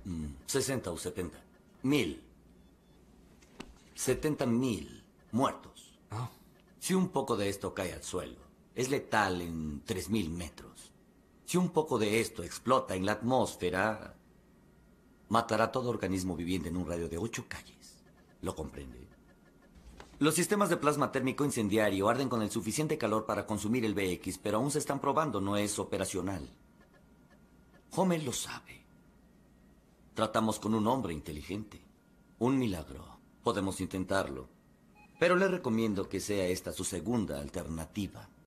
60 o 70. 1000. 70.000 muertos. Ah. Si un poco de esto cae al suelo, es letal en 3000 metros. Si un poco de esto explota en la atmósfera, matará a todo organismo viviente en un radio de 8 calles. ¿Lo comprende? Los sistemas de plasma térmico incendiario arden con el suficiente calor para consumir el BX, pero aún se están probando, no es operacional. Homer lo sabe. Tratamos con un hombre inteligente. Un milagro. Podemos intentarlo. Pero le recomiendo que sea esta su segunda alternativa.